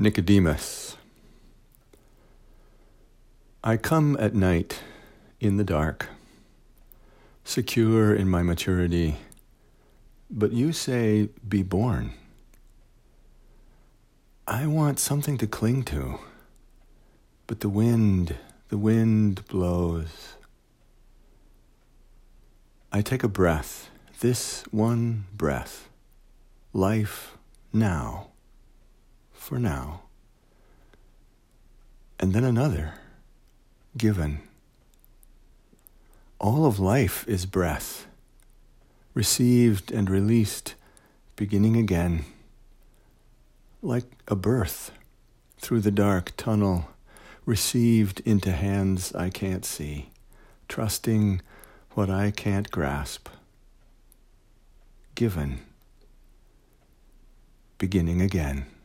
Nicodemus. I come at night in the dark, secure in my maturity, but you say, be born. I want something to cling to, but the wind blows. I take a breath, this one breath, life now, for now, and then another, given. All of life is breath, received and released, beginning again, like a birth through the dark tunnel, received into hands I can't see, trusting what I can't grasp, given, beginning again.